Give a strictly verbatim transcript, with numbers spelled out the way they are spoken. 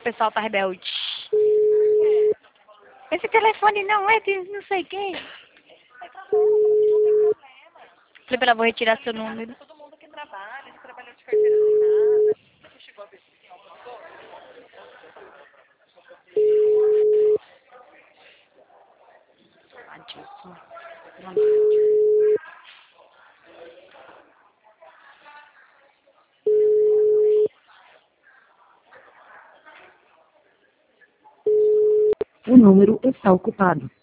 O pessoal tá rebelde. Esse telefone não é de não sei quem. Falei pra ela, vou retirar seu número. Todo mundo que trabalha, que trabalhou de carteira assinada. Você chegou a ver se tem alguma coisa? Adilson. O número está ocupado.